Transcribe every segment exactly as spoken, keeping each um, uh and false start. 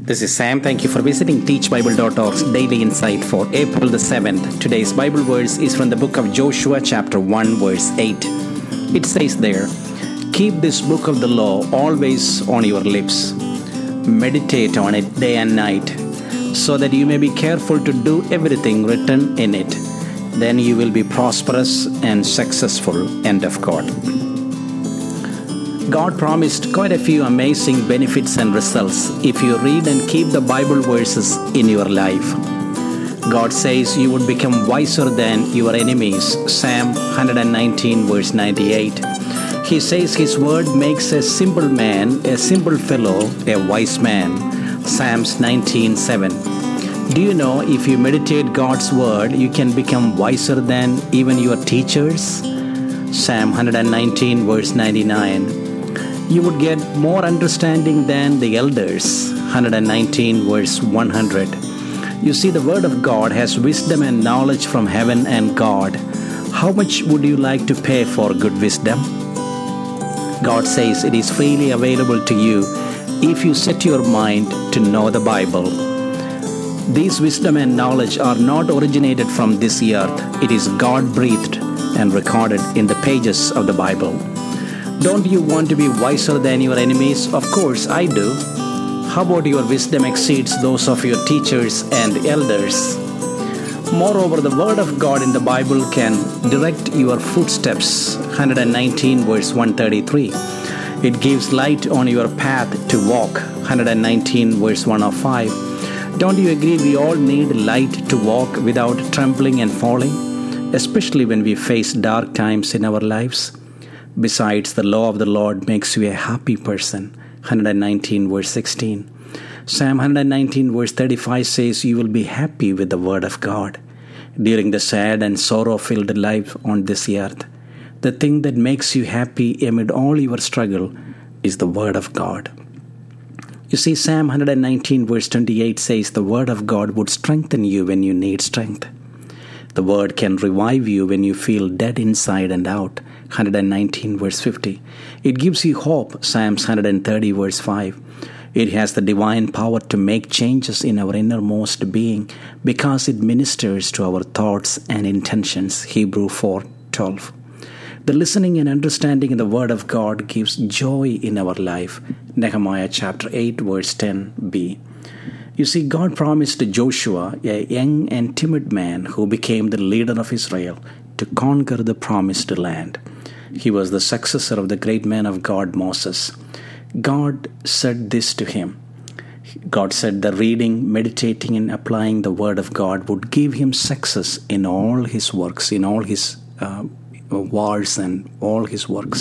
This is Sam. Thank you for visiting teach bible dot org's Daily Insight for April the seventh. Today's Bible verse is from the book of Joshua, chapter one, verse eight. It says there, "Keep this book of the law always on your lips. Meditate on it day and night, so that you may be careful to do everything written in it. Then you will be prosperous and successful." End of quote. God promised quite a few amazing benefits and results if you read and keep the Bible verses in your life. God says you would become wiser than your enemies. Psalm one nineteen verse ninety-eight. He says His word makes a simple man, a simple fellow, a wise man. Psalms nineteen seven. Do you know if you meditate God's word, you can become wiser than even your teachers? Psalm one nineteen verse ninety-nine. You would get more understanding than the elders. one nineteen verse one hundred. You see, the word of God has wisdom and knowledge from heaven and God. How much would you like to pay for good wisdom? God says it is freely available to you if you set your mind to know the Bible. These wisdom and knowledge are not originated from this earth. It is God-breathed and recorded in the pages of the Bible. Don't you want to be wiser than your enemies? Of course, I do. How about your wisdom exceeds those of your teachers and elders? Moreover, the word of God in the Bible can direct your footsteps. one nineteen verse one thirty-three. It gives light on your path to walk. one nineteen verse one oh five. Don't you agree we all need light to walk without trembling and falling, especially when we face dark times in our lives? Besides, the law of the Lord makes you a happy person. one nineteen verse sixteen. Psalm one nineteen verse thirty-five says you will be happy with the word of God. During the sad and sorrow-filled life on this earth, the thing that makes you happy amid all your struggle is the word of God. You see, Psalm one nineteen verse twenty-eight says the word of God would strengthen you when you need strength. The word can revive you when you feel dead inside and out. one nineteen verse fifty. It gives you hope. Psalms one thirty verse five. It has the divine power to make changes in our innermost being because it ministers to our thoughts and intentions. Hebrews four twelve. The listening and understanding in the word of God gives joy in our life. Nehemiah chapter eight verse ten b. You see, God promised Joshua, a young and timid man who became the leader of Israel, to conquer the promised land. He was the successor of the great man of God, Moses. God said this to him. God said that reading, meditating, and applying the word of God would give him success in all his works, in all his uh, wars and all his works.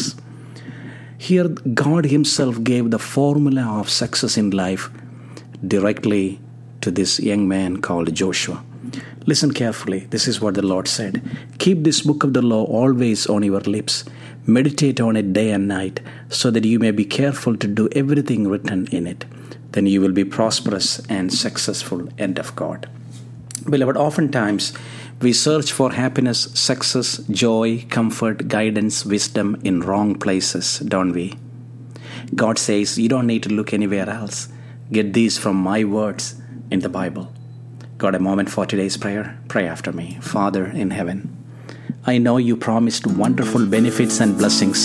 Here, God himself gave the formula of success in life directly to this young man called Joshua. Listen carefully. This is what the Lord said. "Keep this book of the law always on your lips. Meditate on it day and night, so that you may be careful to do everything written in it. Then you will be prosperous and successful." End of quote. Beloved, oftentimes we search for happiness, success, joy, comfort, guidance, wisdom in wrong places, don't we? God says you don't need to look anywhere else. Get these from my words in the Bible. Got a moment for today's prayer? Pray after me. Father in heaven, I know you promised wonderful benefits and blessings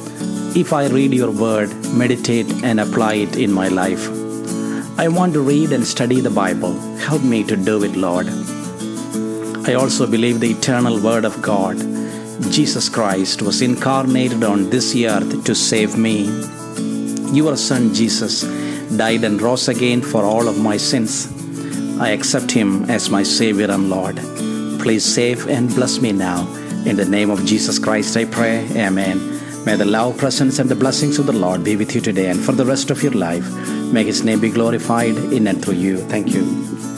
if I read your word, meditate, and apply it in my life. I want to read and study the Bible. Help me to do it, Lord. I also believe the eternal word of God, Jesus Christ, was incarnated on this earth to save me. Your son Jesus died and rose again for all of my sins. I accept him as my Savior and Lord. Please save and bless me now. In the name of Jesus Christ I pray. Amen. May the love, presence, and the blessings of the Lord be with you today and for the rest of your life. May his name be glorified in and through you. Thank you.